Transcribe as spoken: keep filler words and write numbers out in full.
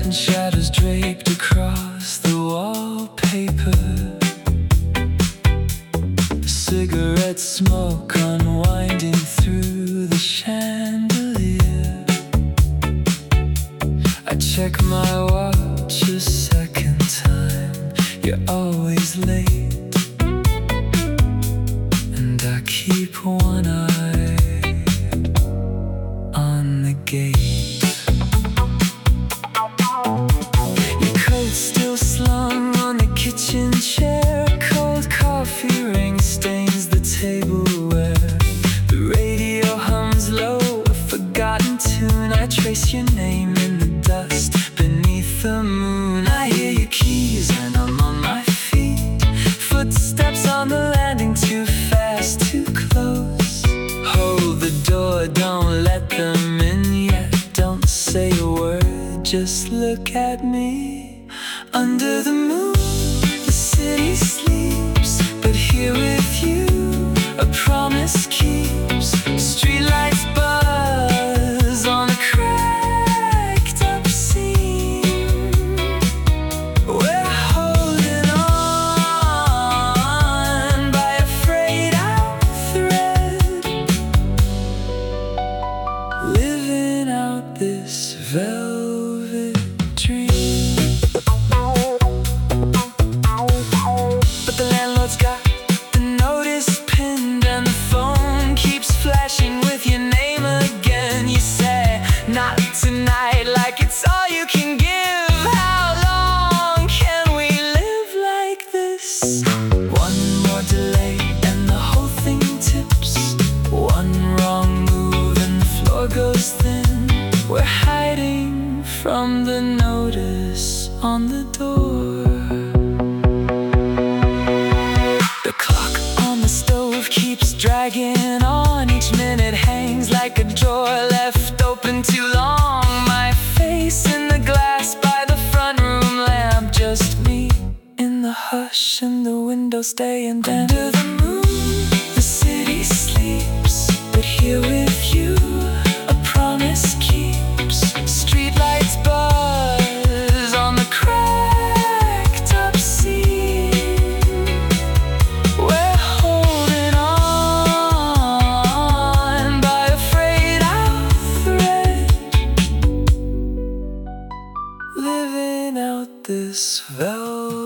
and shadows draped across the wallpaper. Cigarette smoke unwinding through the chandelier. I check my watch a second time. You're always late, and I keep one eye on the gate. Your coat still slung on the kitchen chair. Cold coffee ring stains the table where the radio hums low, a forgotten tune. I trace your name in the dust beneath the moon. I hear your keys and I'm on my feet. Footsteps on the landing, too fast, too close. Hold the door, don't let them in yet. Don't say a word, just look at me. Under the moon, the city sleeps, but here with you, a promise keeps. Streetlights buzz on a cracked up scene. We're holding on by a frayed out thread, living out this velvet dream. But the landlord's got the notice pinned, and the phone keeps flashing with your name again. You say, not tonight, like it's all you can give. How long can we live like this? One more delay and the whole thing tips. One wrong move and the floor goes thin. We're hiding from the notice on the door. The clock on the stove keeps dragging on. Each minute hangs like a drawer left open too long. My face in the glass by the front room lamp. Just me in the hush and the window staying down. Under the moon, the city sleeps, but here with you, a promise keeps. Streetlights buzz on the cracked up scene. We're holding on by a frayed out thread, living out this velvet